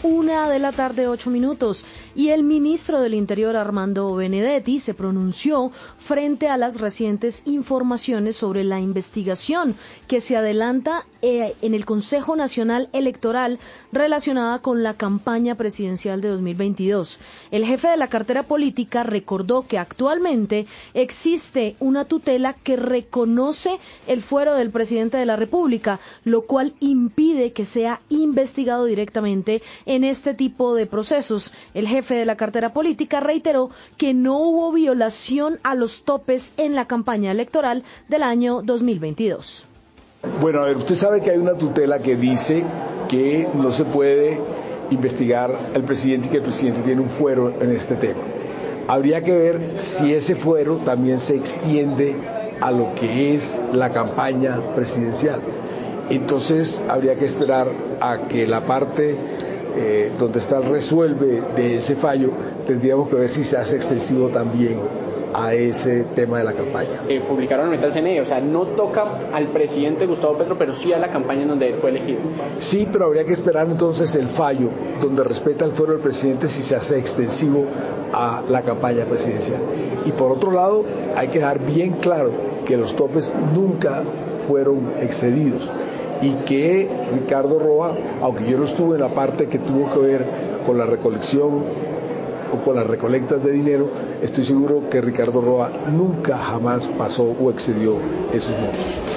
1:08 p.m. y el ministro del Interior, Armando Benedetti, se pronunció frente a las recientes informaciones sobre la investigación que se adelanta en el Consejo Nacional Electoral relacionada con la campaña presidencial de 2022. El jefe de la cartera política recordó que actualmente existe una tutela que reconoce el fuero del presidente de la República, lo cual impide que sea investigado directamente en este tipo de procesos. El jefe de la cartera política reiteró que no hubo violación a los topes en la campaña electoral del año 2022. Bueno, a ver, usted sabe que hay una tutela que dice que no se puede investigar al presidente y que el presidente tiene un fuero en este tema. Habría que ver si ese fuero también se extiende a lo que es la campaña presidencial. Entonces habría que esperar a que la parte donde está el resuelve de ese fallo, tendríamos que ver si se hace extensivo también a ese tema de la campaña. Publicaron ahorita el CNE, o sea, no toca al presidente Gustavo Petro, pero sí a la campaña en donde él fue elegido. Sí, pero habría que esperar entonces el fallo donde respeta el fuero del presidente si se hace extensivo a la campaña presidencial. Y por otro lado, hay que dejar bien claro que los topes nunca fueron excedidos y que Ricardo Roa, aunque yo no estuve en la parte que tuvo que ver con la recolección o con las recolectas de dinero, estoy seguro que Ricardo Roa nunca jamás pasó o excedió esos montos.